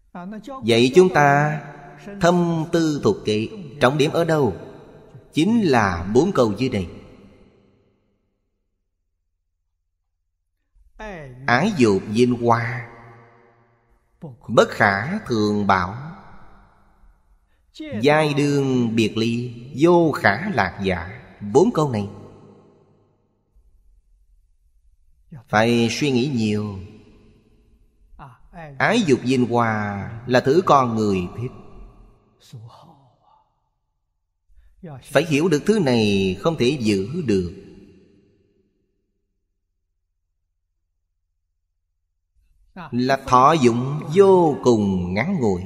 Vậy chúng ta thâm tư thuộc kệ, trọng điểm ở đâu? Chính là 4 câu dưới đây. Ái dục vinh hoa, bất khả thường bảo, giai đương biệt ly, vô khả lạc giả. 4 câu này phải suy nghĩ nhiều. Ái dục vinh hoa là thứ con người thích. Phải hiểu được thứ này không thể giữ được. Là thọ dụng vô cùng ngắn ngủi.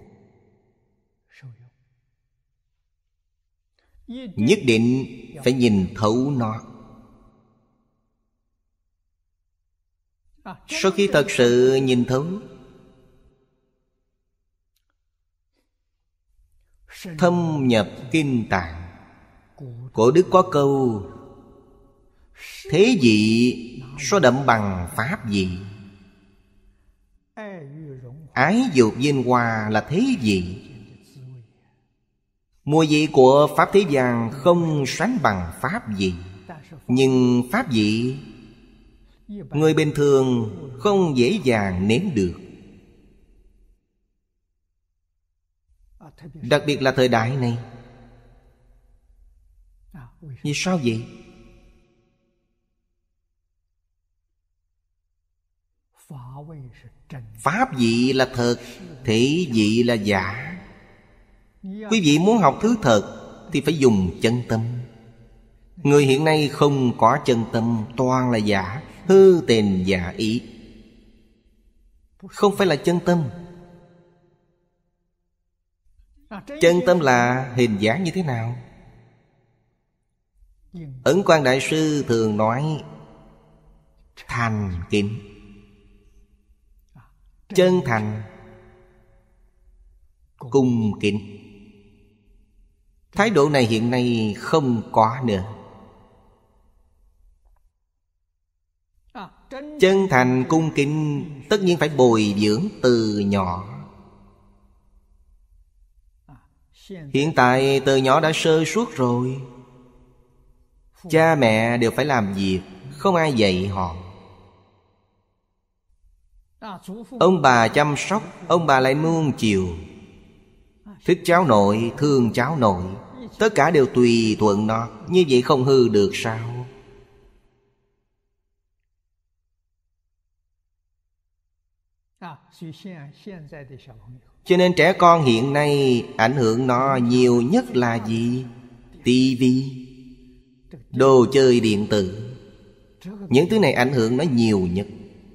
Nhất định phải nhìn thấu nó. Sau khi thật sự nhìn thấu, thâm nhập kinh tạng. Cổ đức có câu: thế vị so đậm bằng pháp vị. Ái dục vinh hoa là thế vị. Mùi vị của pháp thế gian không sánh bằng pháp vị. Nhưng pháp vị người bình thường không dễ dàng nếm được. Đặc biệt là thời đại này. Vì sao vậy? Pháp vị là thật, thế vị là giả. Quý vị muốn học thứ thật thì phải dùng chân tâm. Người hiện nay không có chân tâm, toàn là giả, hư tình giả ý. Không phải là chân tâm. Chân tâm là hình dáng như thế nào? Ấn Quang Đại Sư thường nói thành kính. Chân thành, cung kính. Thái độ này hiện nay không có nữa. Chân thành cung kính tất nhiên phải bồi dưỡng từ nhỏ. Hiện tại từ nhỏ đã sơ suất rồi. Cha mẹ đều phải làm việc, không ai dạy họ. Ông bà chăm sóc, ông bà lại nuông chiều. Thích cháu nội, thương cháu nội, tất cả đều tùy thuận nó. Như vậy không hư được sao? Cho nên trẻ con hiện nay ảnh hưởng nó nhiều nhất là gì? Tivi, đồ chơi điện tử. Những thứ này ảnh hưởng nó nhiều nhất.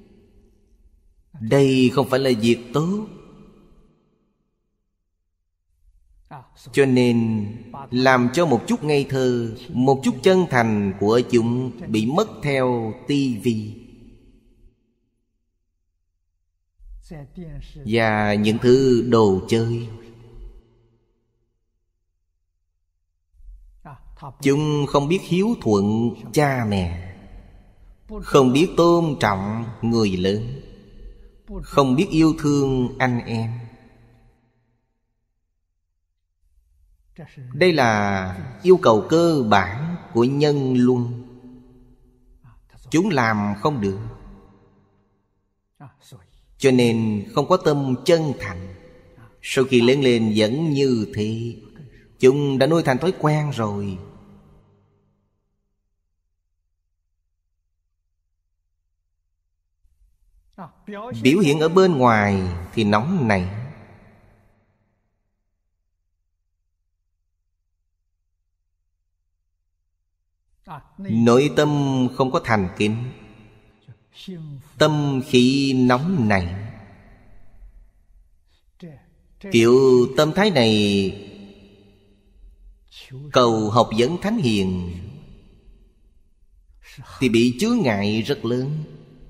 Đây không phải là việc tốt. Cho nên làm cho một chút ngây thơ, một chút chân thành của chúng bị mất theo tivi và những thứ đồ chơi. Chúng không biết hiếu thuận cha mẹ, không biết tôn trọng người lớn, không biết yêu thương anh em. Đây là yêu cầu cơ bản của nhân luân. Chúng làm không được. Cho nên không có tâm chân thành. Sau khi lớn lên vẫn như thế. Chúng đã nuôi thành thói quen rồi. Biểu hiện ở bên ngoài thì nóng nảy, nội tâm không có thành kính, tâm khí nóng nảy. Kiểu tâm thái này cầu học vấn thánh hiền thì bị chướng ngại rất lớn.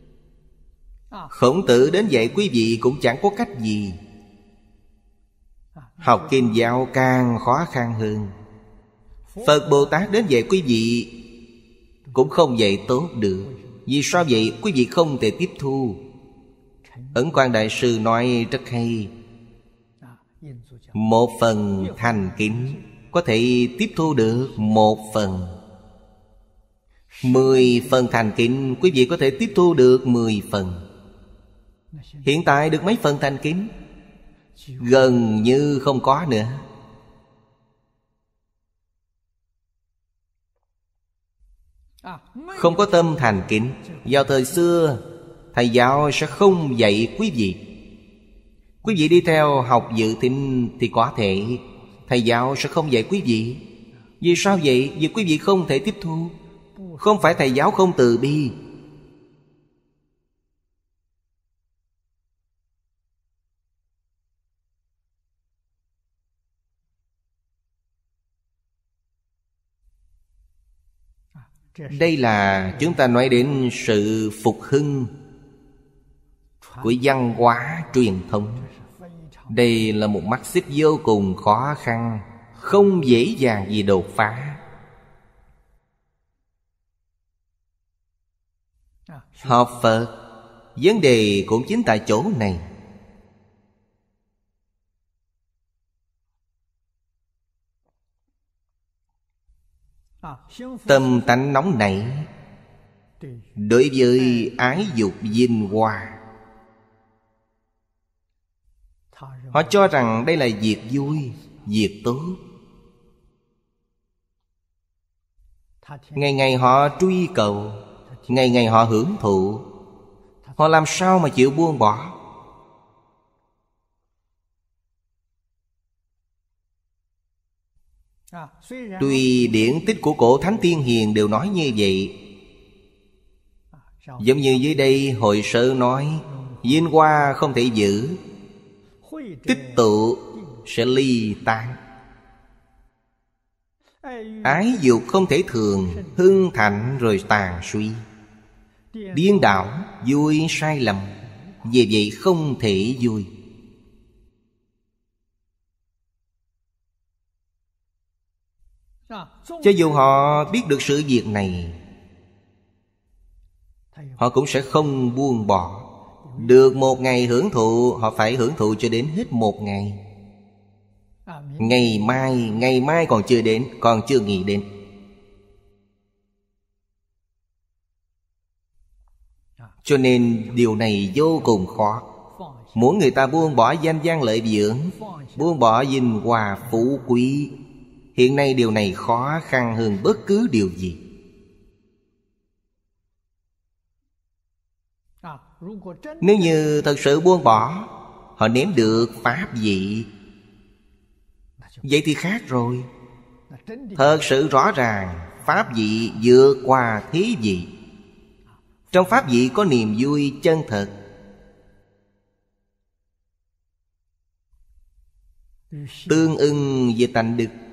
Khổng Tử đến dạy quý vị cũng chẳng có cách gì. Học kinh giáo càng khó khăn hơn. Phật Bồ Tát đến dạy quý vị cũng không dạy tốt được. Vì sao vậy? Quý vị không thể tiếp thu. Ấn Quang Đại Sư nói rất hay: Một phần thành kính có thể tiếp thu được một phần. 10 phần thành kính, quý vị có thể tiếp thu được 10 phần. Hiện tại được mấy phần thành kính? Gần như không có nữa. Không có tâm thành kính. Vào thời xưa, thầy giáo sẽ không dạy quý vị. Quý vị đi theo học dự thính thì có thể thầy giáo sẽ không dạy quý vị. Vì sao vậy? Vì quý vị không thể tiếp thu. Không phải thầy giáo không từ bi. Đây là chúng ta nói đến sự phục hưng của văn hóa truyền thống. Đây là một mắt xích vô cùng khó khăn, không dễ dàng gì đột phá. Học Phật, vấn đề cũng chính tại chỗ này. Tâm tánh nóng nảy đối với ái dục vinh hoa, họ cho rằng đây là việc vui, việc tốt. Ngày ngày họ truy cầu, ngày ngày họ hưởng thụ. Họ làm sao mà chịu buông bỏ? Tuy điển tích của cổ Thánh Tiên Hiền đều nói như vậy. Giống như dưới đây Hội Sơ nói, vinh hoa không thể giữ, tích tụ sẽ ly tan. Ái dục không thể thường, hưng thạnh rồi tàn suy. Điên đảo, vui sai lầm, vì vậy không thể vui. Cho dù họ biết được sự việc này, họ cũng sẽ không buông bỏ. Được một ngày hưởng thụ, họ phải hưởng thụ cho đến hết một ngày. Ngày mai còn chưa đến, còn chưa nghĩ đến. Cho nên điều này vô cùng khó. Muốn người ta buông bỏ danh văn lợi dưỡng, buông bỏ vinh hoa phú quý, hiện nay điều này khó khăn hơn bất cứ điều gì. Nếu như thật sự buông bỏ, họ nếm được pháp vị, vậy thì khác rồi. Thật sự rõ ràng pháp vị vượt qua thế vị. Trong pháp vị có niềm vui chân thật. Tương ưng về tánh đức.